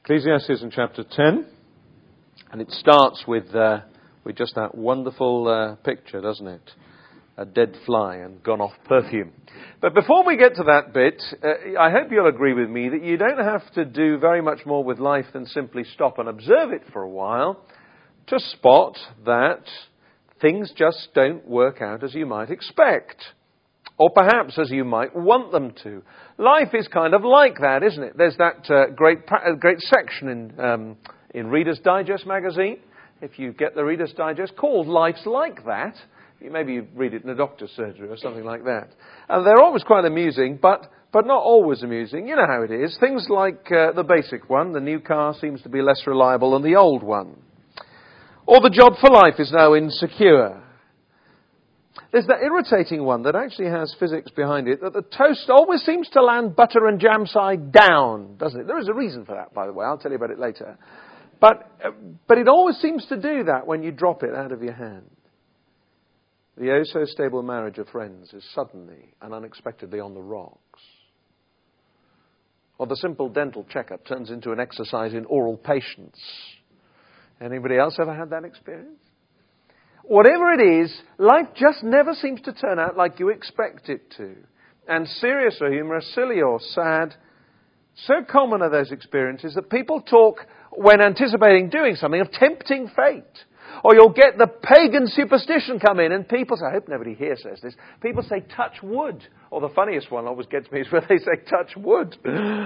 Ecclesiastes in chapter 10, and it starts with just that wonderful picture, doesn't it? A dead fly and gone off perfume. But before we get to that bit, I hope you'll agree with me that you don't have to do very much more with life than simply stop and observe it for a while to spot that things just don't work out as you might expect. Or perhaps as you might want them to. Life is kind of like that, isn't it? There's that great section in Reader's Digest magazine, if you get the Reader's Digest, called Life's Like That. Maybe you read it in a doctor's surgery or something like that. And they're always quite amusing, but not always amusing. You know how it is. Things like the basic one, the new car seems to be less reliable than the old one. Or the job for life is now insecure. There's that irritating one that actually has physics behind it, that the toast always seems to land butter and jam side down, doesn't it? There is a reason for that, by the way. I'll tell you about it later. But it always seems to do that when you drop it out of your hand. The oh-so-stable marriage of friends is suddenly and unexpectedly on the rocks. Or the simple dental checkup turns into an exercise in oral patience. Anybody else ever had that experience? Whatever it is, life just never seems to turn out like you expect it to. And serious or humorous, silly or sad, so common are those experiences that people talk, when anticipating doing something, of tempting fate. Or you'll get the pagan superstition come in and people say, I hope nobody here says this, people say touch wood. Or the funniest one always gets me is where they say touch wood.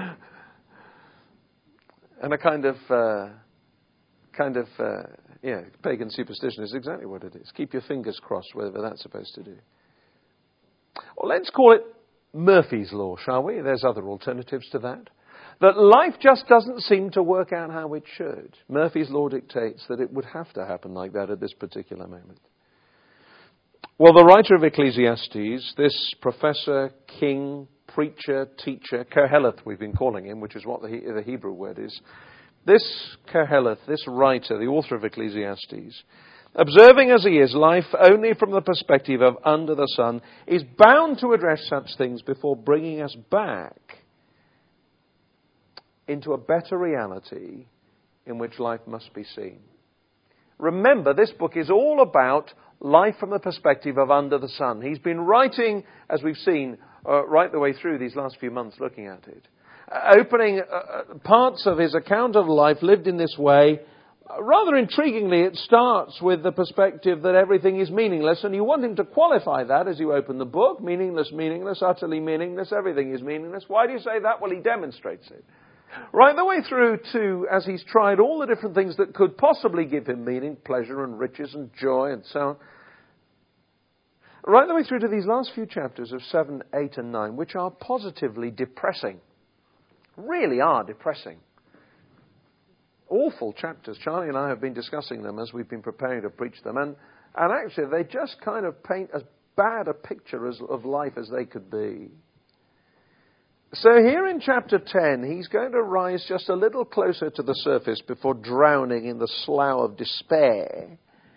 And a kind of pagan superstition is exactly what it is. Keep your fingers crossed, whatever that's supposed to do. Well, let's call it Murphy's Law, shall we? There's other alternatives to that. That life just doesn't seem to work out how it should. Murphy's Law dictates that it would have to happen like that at this particular moment. Well, the writer of Ecclesiastes, this professor, king, preacher, teacher, Koheleth we've been calling him, which is what the Hebrew word is. This Koheleth, this writer, the author of Ecclesiastes, observing as he is life only from the perspective of under the sun, is bound to address such things before bringing us back into a better reality in which life must be seen. Remember, this book is all about life from the perspective of under the sun. He's been writing, as we've seen, right the way through these last few months looking at it. Opening parts of his account of life lived in this way. Rather intriguingly, it starts with the perspective that everything is meaningless, and you want him to qualify that as you open the book. Meaningless, meaningless, utterly meaningless, everything is meaningless. Why do you say that? Well, he demonstrates it. Right the way through to, as he's tried all the different things that could possibly give him meaning, pleasure and riches and joy and so on. Right the way through to these last few chapters of 7, 8 and 9, which are positively depressing. Really are depressing. Awful chapters. Charlie and I have been discussing them as we've been preparing to preach them. And actually, they just kind of paint as bad a picture of life as they could be. So here in chapter 10, he's going to rise just a little closer to the surface before drowning in the slough of despair.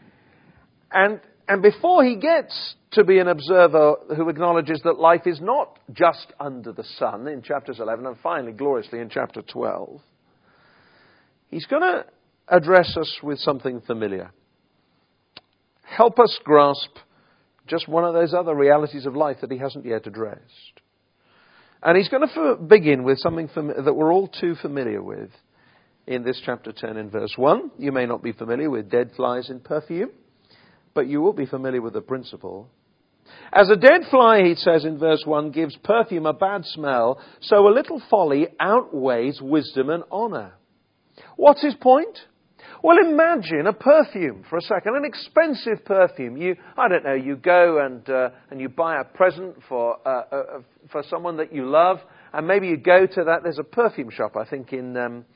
And before he gets to be an observer who acknowledges that life is not just under the sun in chapters 11 and finally gloriously in chapter 12, he's going to address us with something familiar. Help us grasp just one of those other realities of life that he hasn't yet addressed. And he's going to begin with something that we're all too familiar with in this chapter 10 in verse 1. You may not be familiar with dead flies in perfume, but you will be familiar with the principle. As a dead fly, he says in verse 1, gives perfume a bad smell, so a little folly outweighs wisdom and honour. What's his point? Well, imagine a perfume for a second, an expensive perfume. You go and you buy a present for someone that you love, and maybe you go to that. There's a perfume shop, I think, in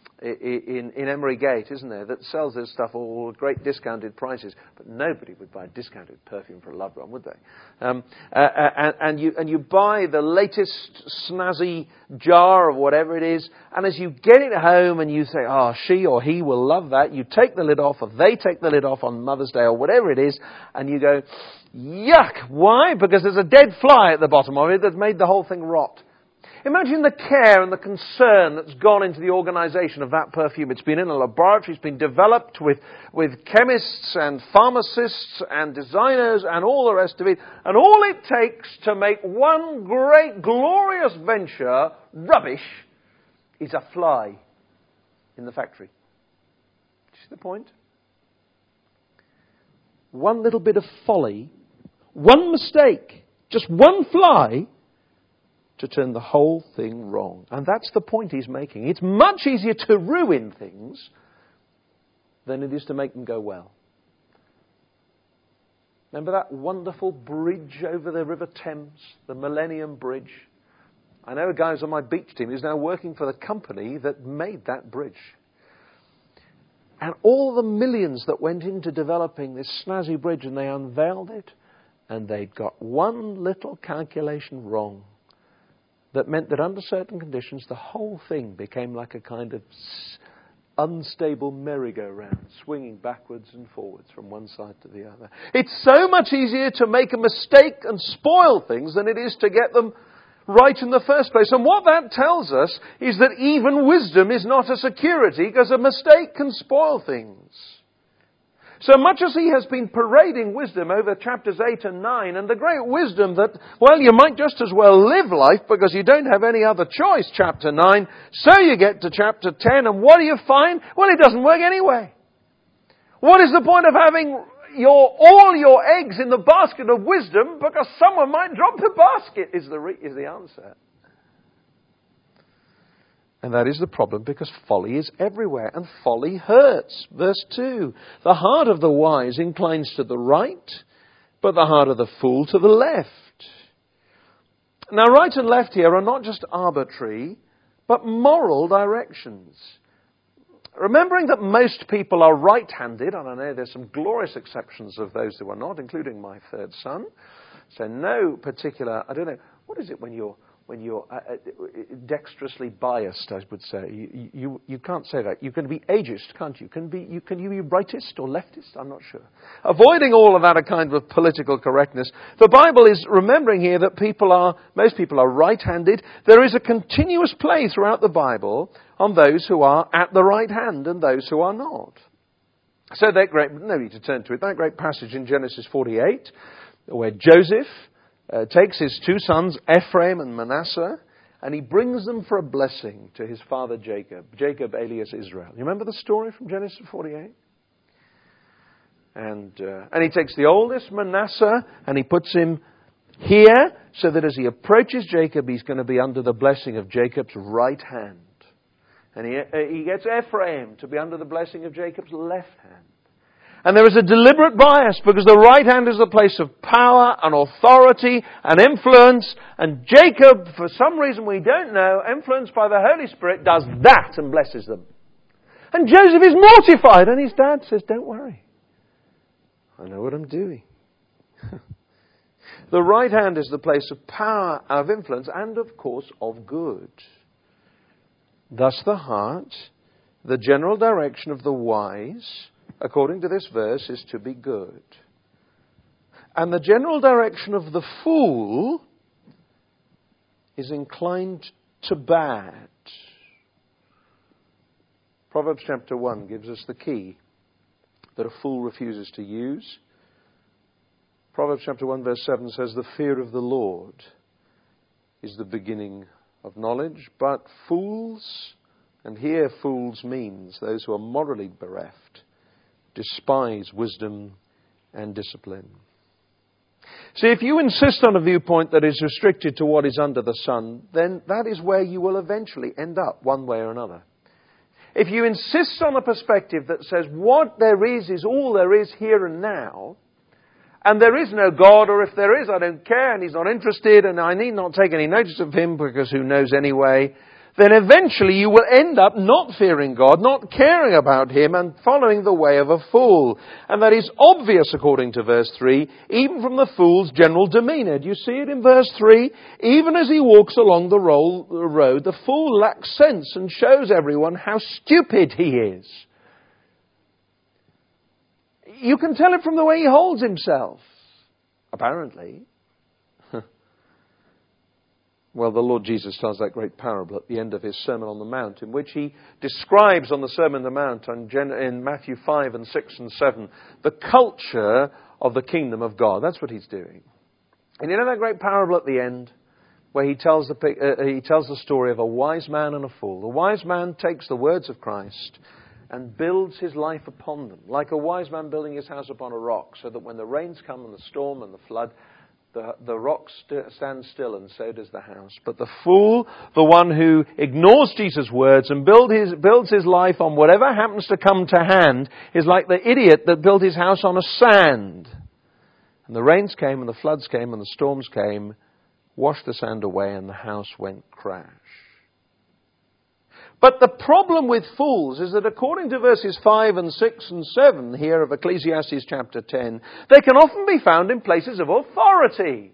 Emery Gate, isn't there, that sells this stuff all at great discounted prices. But nobody would buy discounted perfume for a loved one, would they? And you buy the latest snazzy jar of whatever it is, and as you get it home and you say, she or he will love that, you take the lid off, or they take the lid off on Mother's Day or whatever it is, and you go, yuck! Why? Because there's a dead fly at the bottom of it that's made the whole thing rot. Imagine the care and the concern that's gone into the organization of that perfume. It's been in a laboratory, it's been developed with chemists and pharmacists and designers and all the rest of it. And all it takes to make one great, glorious venture rubbish is a fly in the factory. Do you see the point? One little bit of folly, one mistake, just one fly, to turn the whole thing wrong. And that's the point he's making. It's much easier to ruin things than it is to make them go well. Remember that wonderful bridge over the River Thames, the Millennium Bridge? I know a guy who's on my beach team who's now working for the company that made that bridge. And all the millions that went into developing this snazzy bridge, and they unveiled it, and they'd got one little calculation wrong. That meant that under certain conditions, the whole thing became like a kind of unstable merry-go-round, swinging backwards and forwards from one side to the other. It's so much easier to make a mistake and spoil things than it is to get them right in the first place. And what that tells us is that even wisdom is not a security, because a mistake can spoil things. So much as he has been parading wisdom over chapters 8 and 9, and the great wisdom that, well, you might just as well live life because you don't have any other choice, chapter 9, so you get to chapter 10, and what do you find? Well, it doesn't work anyway. What is the point of having all your eggs in the basket of wisdom, because someone might drop the basket, is the answer. And that is the problem, because folly is everywhere, and folly hurts. Verse 2, the heart of the wise inclines to the right, but the heart of the fool to the left. Now, right and left here are not just arbitrary, but moral directions. Remembering that most people are right-handed, and I know there's some glorious exceptions of those who are not, including my third son. So no particular, I don't know, what is it when you're dexterously biased, I would say. You can't say that. You can be ageist, can't you? Can you be rightist or leftist? I'm not sure. Avoiding all of that, a kind of political correctness. The Bible is remembering here that most people are right-handed. There is a continuous play throughout the Bible on those who are at the right hand and those who are not. So that great, no need to turn to it, that great passage in Genesis 48, where Joseph takes his two sons, Ephraim and Manasseh, and he brings them for a blessing to his father Jacob. Jacob alias Israel. You remember the story from Genesis 48? And he takes the oldest, Manasseh, and he puts him here so that as he approaches Jacob, he's going to be under the blessing of Jacob's right hand. And he gets Ephraim to be under the blessing of Jacob's left hand. And there is a deliberate bias, because the right hand is the place of power and authority and influence. And Jacob, for some reason we don't know, influenced by the Holy Spirit, does that and blesses them. And Joseph is mortified, and his dad says, don't worry. I know what I'm doing. The right hand is the place of power, of influence, and of course of good. Thus the heart, the general direction of the wise, according to this verse, is to be good. And the general direction of the fool is inclined to bad. Proverbs chapter 1 gives us the key that a fool refuses to use. Proverbs chapter 1 verse 7 says, the fear of the Lord is the beginning of knowledge, but fools, and here fools means those who are morally bereft, despise wisdom and discipline. See, if you insist on a viewpoint that is restricted to what is under the sun, then that is where you will eventually end up, one way or another. If you insist on a perspective that says what there is all there is here and now, and there is no God, or if there is, I don't care, and He's not interested, and I need not take any notice of Him because who knows anyway, then eventually you will end up not fearing God, not caring about Him, and following the way of a fool. And that is obvious according to verse 3, even from the fool's general demeanour. Do you see it in verse 3? Even as he walks along the road, the fool lacks sense and shows everyone how stupid he is. You can tell it from the way he holds himself, apparently. Well, the Lord Jesus tells that great parable at the end of his Sermon on the Mount, in which he describes on the Sermon on the Mount in Matthew 5 and 6 and 7, the culture of the kingdom of God. That's what he's doing. And you know that great parable at the end, where he tells the story of a wise man and a fool. The wise man takes the words of Christ and builds his life upon them, like a wise man building his house upon a rock, so that when the rains come and the storm and the flood, the rock stands still, and so does the house. But the fool, the one who ignores Jesus' words and builds his life on whatever happens to come to hand, is like the idiot that built his house on a sand. And the rains came and the floods came and the storms came, washed the sand away, and the house went crash. But the problem with fools is that according to verses 5 and 6 and 7 here of Ecclesiastes chapter 10, they can often be found in places of authority.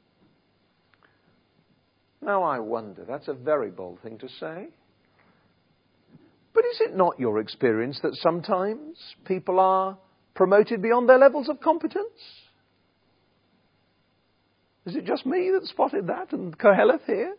Now I wonder, that's a very bold thing to say. But is it not your experience that sometimes people are promoted beyond their levels of competence? Is it just me that spotted that and Koheleth here?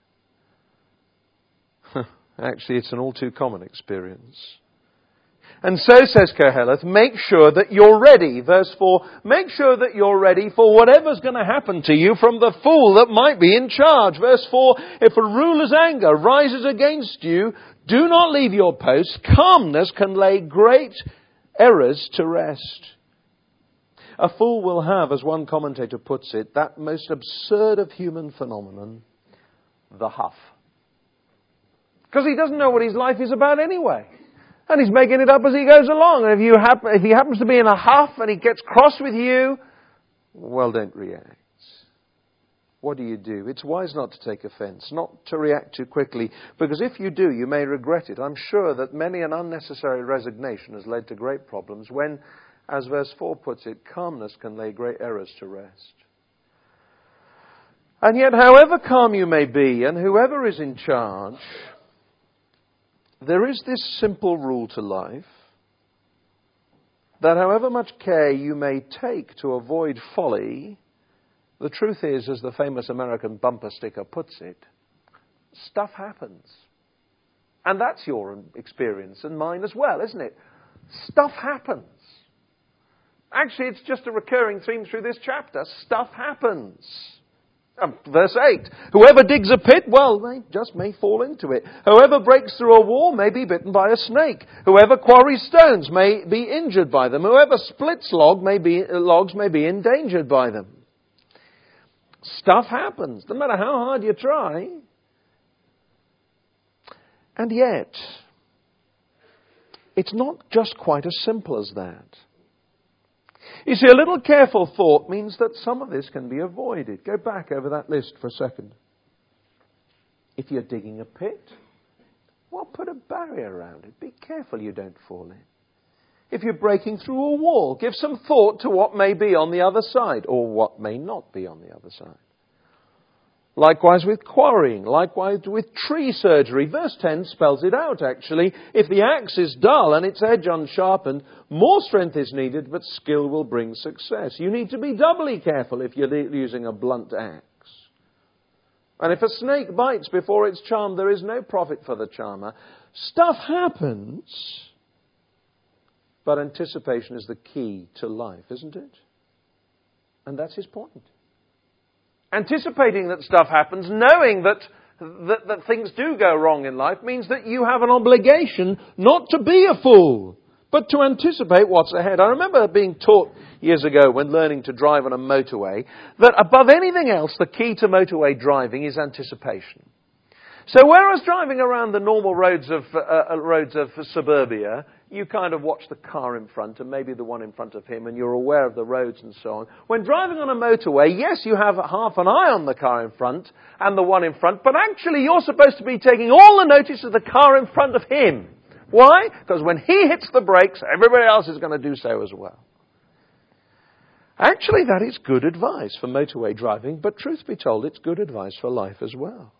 Actually, it's an all too common experience. And so, says Koheleth, make sure that you're ready. Verse 4, make sure that you're ready for whatever's going to happen to you from the fool that might be in charge. Verse 4, if a ruler's anger rises against you, do not leave your post. Calmness can lay great errors to rest. A fool will have, as one commentator puts it, that most absurd of human phenomenon, the huff. Because he doesn't know what his life is about anyway. And he's making it up as he goes along. And if he happens to be in a huff and he gets cross with you, well, don't react. What do? It's wise not to take offence, not to react too quickly, because if you do, you may regret it. I'm sure that many an unnecessary resignation has led to great problems when, as verse 4 puts it, calmness can lay great errors to rest. And yet, however calm you may be, and whoever is in charge, there is this simple rule to life, that however much care you may take to avoid folly, the truth is, as the famous American bumper sticker puts it, stuff happens. And that's your experience and mine as well, isn't it? Stuff happens. Actually, it's just a recurring theme through this chapter. Stuff happens. Verse 8, whoever digs a pit, well, they just may fall into it. Whoever breaks through a wall may be bitten by a snake. Whoever quarries stones may be injured by them. Whoever splits logs may be endangered by them. Stuff happens, no matter how hard you try. And yet, it's not just quite as simple as that. You see, a little careful thought means that some of this can be avoided. Go back over that list for a second. If you're digging a pit, well, put a barrier around it. Be careful you don't fall in. If you're breaking through a wall, give some thought to what may be on the other side, or what may not be on the other side. Likewise with quarrying, likewise with tree surgery. Verse 10 spells it out, actually. If the axe is dull and its edge unsharpened, more strength is needed, but skill will bring success. You need to be doubly careful if you're using a blunt axe. And if a snake bites before it's charmed, there is no profit for the charmer. Stuff happens, but anticipation is the key to life, isn't it? And that's his point. Anticipating that stuff happens, knowing that things do go wrong in life, means that you have an obligation not to be a fool, but to anticipate what's ahead. I remember being taught years ago when learning to drive on a motorway that above anything else, the key to motorway driving is anticipation. So whereas driving around the normal roads of suburbia, you kind of watch the car in front and maybe the one in front of him, and you're aware of the roads and so on. When driving on a motorway, yes, you have half an eye on the car in front and the one in front, but actually you're supposed to be taking all the notice of the car in front of him. Why? Because when he hits the brakes, everybody else is going to do so as well. Actually, that is good advice for motorway driving, but truth be told, it's good advice for life as well.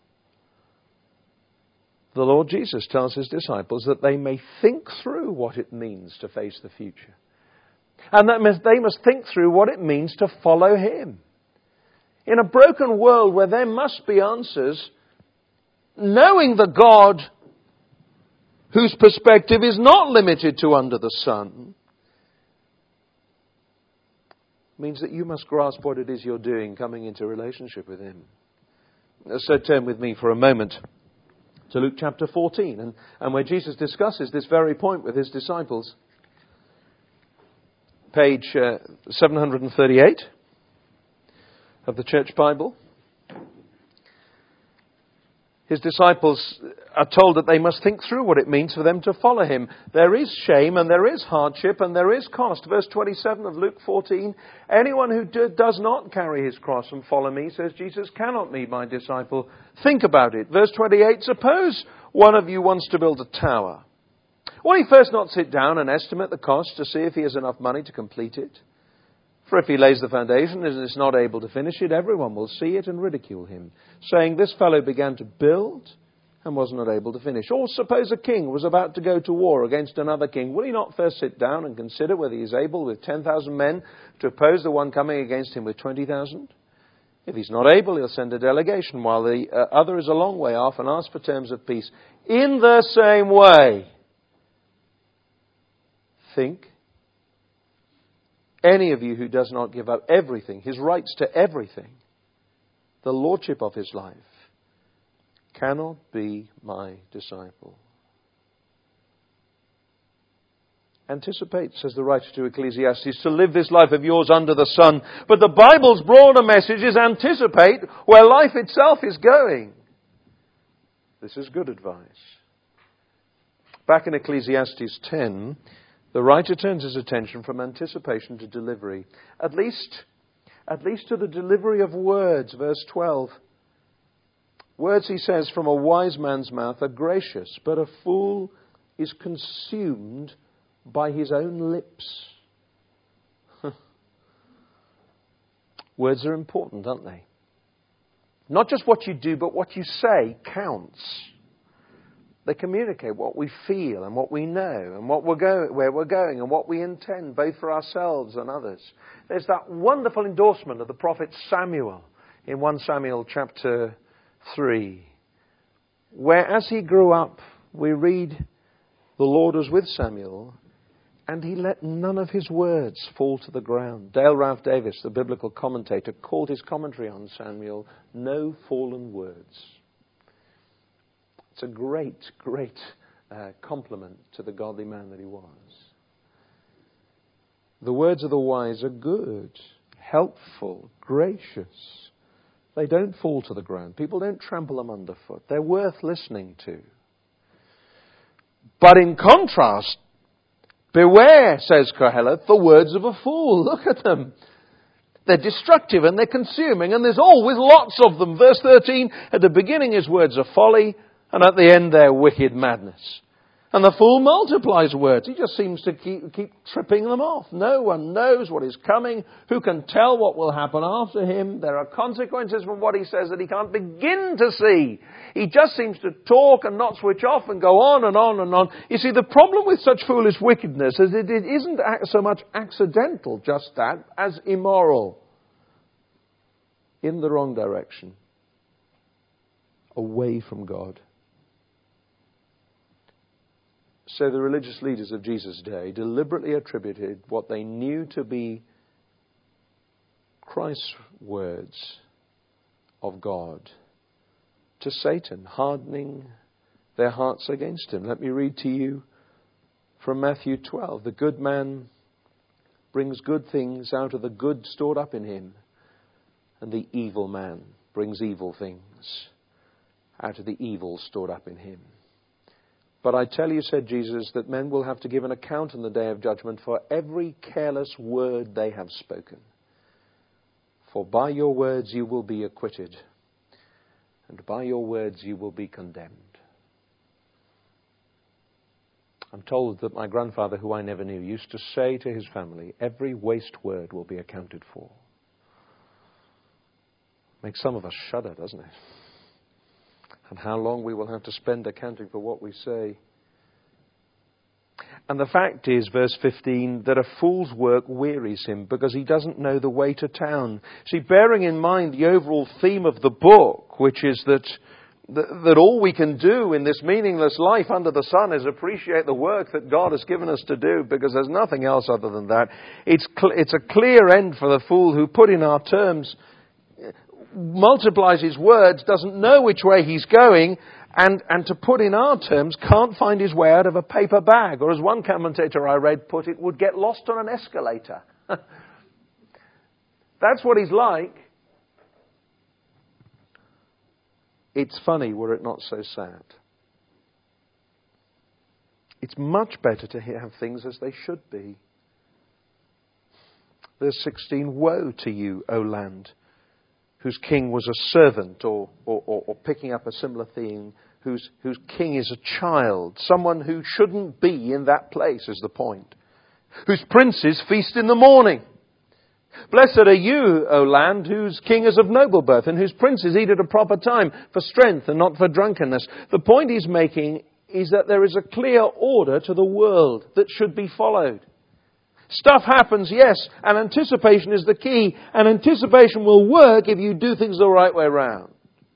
The Lord Jesus tells his disciples that they may think through what it means to face the future. And that they must think through what it means to follow him. In a broken world where there must be answers, knowing the God whose perspective is not limited to under the sun means that you must grasp what it is you're doing coming into relationship with Him. So turn with me for a moment to Luke chapter 14 and where Jesus discusses this very point with His disciples. Page 738 of the Church Bible. His disciples are told that they must think through what it means for them to follow Him. There is shame and there is hardship and there is cost. Verse 27 of Luke 14, anyone who does not carry his cross and follow me, says Jesus, cannot be my disciple. Think about it. Verse 28, suppose one of you wants to build a tower. Will he first not sit down and estimate the cost to see if he has enough money to complete it? For if he lays the foundation and is not able to finish it, everyone will see it and ridicule him, saying, this fellow began to build and was not able to finish. Or suppose a king was about to go to war against another king. Will he not first sit down and consider whether he is able with 10,000 men to oppose the one coming against him with 20,000? If he's not able, he'll send a delegation while the other is a long way off and ask for terms of peace. In the same way, think, any of you who does not give up everything, his rights to everything, the lordship of his life, cannot be my disciple. Anticipate, says the writer to Ecclesiastes, to live this life of yours under the sun. But the Bible's broader message is anticipate where life itself is going. This is good advice. Back in Ecclesiastes 10, the writer turns his attention from anticipation to delivery. At least to the delivery of words, verse 12. Words, he says, from a wise man's mouth are gracious, but a fool is consumed by his own lips. Words are important, aren't they? Not just what you do, but what you say counts. They communicate what we feel and what we know and where we're going and what we intend, both for ourselves and others. There's that wonderful endorsement of the prophet Samuel in 1 Samuel chapter 3, where as he grew up, we read, the Lord was with Samuel and he let none of his words fall to the ground. Dale Ralph Davis, the biblical commentator, called his commentary on Samuel, No Fallen Words. It's a great compliment to the godly man that he was. The words of the wise are good, helpful, gracious. They don't fall to the ground. People don't trample them underfoot. They're worth listening to. But in contrast, beware, says Kohelet, the words of a fool. Look at them. They're destructive and they're consuming, and there's always lots of them. Verse 13, at the beginning his words are folly, and at the end they're wicked madness. And the fool multiplies words. He just seems to keep tripping them off. No one knows what is coming. Who can tell what will happen after him? There are consequences from what he says that he can't begin to see. He just seems to talk and not switch off and go on and on and on. You see, the problem with such foolish wickedness is that it isn't so much accidental, just that, as immoral. In the wrong direction. Away from God. So the religious leaders of Jesus' day deliberately attributed what they knew to be Christ's words of God to Satan, hardening their hearts against him. Let me read to you from Matthew 12. The good man brings good things out of the good stored up in him, and the evil man brings evil things out of the evil stored up in him. But I tell you, said Jesus, that men will have to give an account on the day of judgment for every careless word they have spoken. For by your words you will be acquitted, and by your words you will be condemned. I'm told that my grandfather, who I never knew, used to say to his family, every waste word will be accounted for. Makes some of us shudder, doesn't it? And how long we will have to spend accounting for what we say. And the fact is, verse 15, that a fool's work wearies him because he doesn't know the way to town. See, bearing in mind the overall theme of the book, which is that all we can do in this meaningless life under the sun is appreciate the work that God has given us to do, because there's nothing else other than that. It's a clear end for the fool who, put in our terms, multiplies his words, doesn't know which way he's going, and to put in our terms, can't find his way out of a paper bag. Or as one commentator I read put it, would get lost on an escalator. That's what he's like. It's funny, were it not so sad. It's much better to have things as they should be. Verse 16, woe to you, O land, whose king was a servant, or picking up a similar theme, whose king is a child, someone who shouldn't be in that place is the point, whose princes feast in the morning. Blessed are you, O land, whose king is of noble birth, and whose princes eat at a proper time, for strength and not for drunkenness. The point he's making is that there is a clear order to the world that should be followed. Stuff happens, yes, and anticipation is the key, and anticipation will work if you do things the right way round.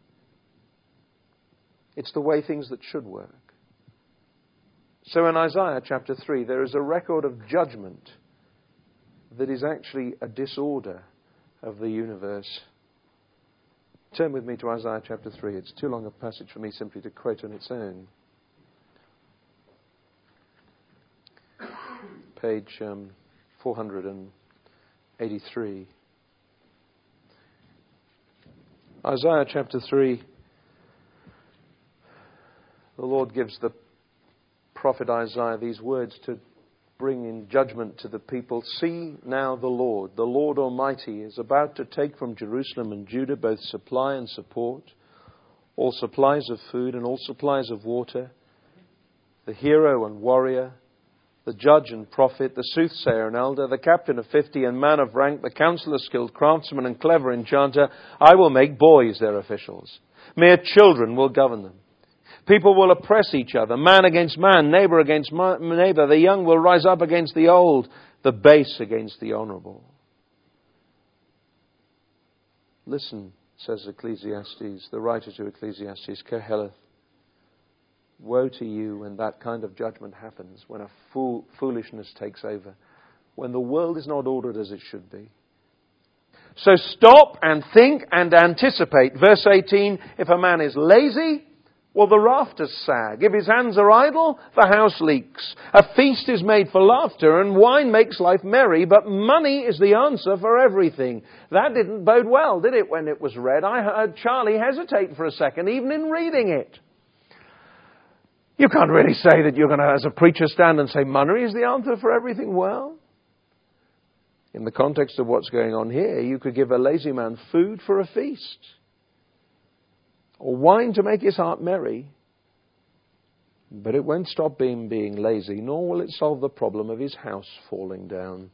It's the way things that should work. So in Isaiah chapter 3, there is a record of judgment that is actually a disorder of the universe. Turn with me to Isaiah chapter 3. It's too long a passage for me simply to quote on its own. Page 483. Isaiah chapter 3. The Lord gives the prophet Isaiah these words to bring in judgment to the people. See now the Lord Almighty, is about to take from Jerusalem and Judah both supply and support, all supplies of food and all supplies of water, the hero and warrior, the judge and prophet, the soothsayer and elder, the captain of 50 and man of rank, the counselor, skilled craftsman and clever enchanter. I will make boys their officials. Mere children will govern them. People will oppress each other, man against man, neighbor against neighbor. The young will rise up against the old, the base against the honorable. Listen, says Ecclesiastes, the writer to Ecclesiastes, Koheleth. Woe to you when that kind of judgment happens, when a foolishness takes over, when the world is not ordered as it should be. So stop and think and anticipate. Verse 18, if a man is lazy, well, the rafters sag. If his hands are idle, the house leaks. A feast is made for laughter, and wine makes life merry, but money is the answer for everything. That didn't bode well, did it, when it was read? I heard Charlie hesitate for a second, even in reading it. You can't really say that you're going to, as a preacher, stand and say money is the answer for everything. Well, in the context of what's going on here, you could give a lazy man food for a feast, or wine to make his heart merry, but it won't stop him being lazy, nor will it solve the problem of his house falling down.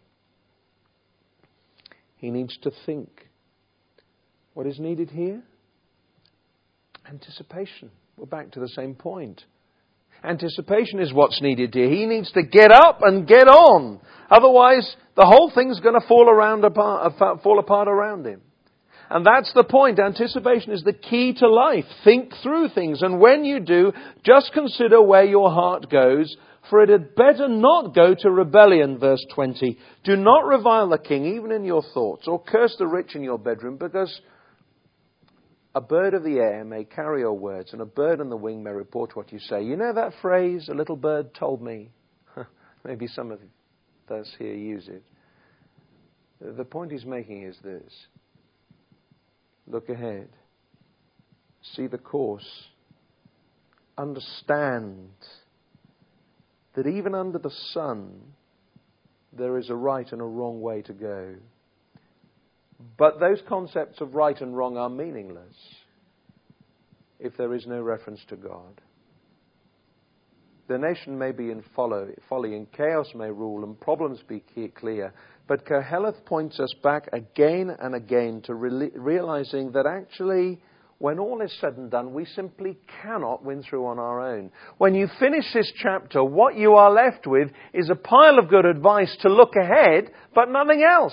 He needs to think. What is needed here? Anticipation. We're back to the same point. Anticipation is what's needed here. He needs to get up and get on. Otherwise, the whole thing's going to fall apart around him. And that's the point. Anticipation is the key to life. Think through things. And when you do, just consider where your heart goes, for it had better not go to rebellion, verse 20. Do not revile the king, even in your thoughts, or curse the rich in your bedroom, because a bird of the air may carry your words, and a bird on the wing may report what you say. You know that phrase, a little bird told me? Maybe some of us here use it. The point he's making is this. Look ahead. See the course. Understand that even under the sun, there is a right and a wrong way to go. But those concepts of right and wrong are meaningless if there is no reference to God. The nation may be in folly, and chaos may rule, and problems be clear. But Koheleth points us back again and again to realizing that actually when all is said and done, we simply cannot win through on our own. When you finish this chapter, what you are left with is a pile of good advice to look ahead, but nothing else.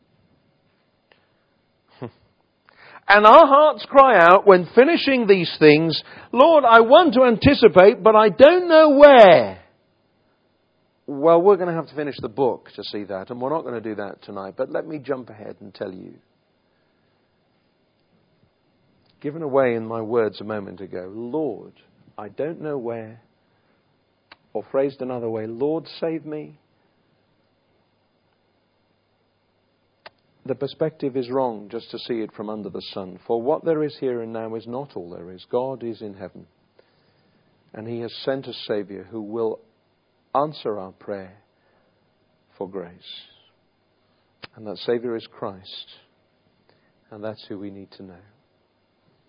And our hearts cry out when finishing these things, Lord, I want to anticipate, but I don't know where. Well, we're going to have to finish the book to see that, and we're not going to do that tonight. But let me jump ahead and tell you. Given away in my words a moment ago, Lord, I don't know where. Or phrased another way, Lord, save me. The perspective is wrong just to see it from under the sun. For what there is here and now is not all there is. God is in heaven. And He has sent a Saviour who will answer our prayer for grace. And that Saviour is Christ. And that's who we need to know.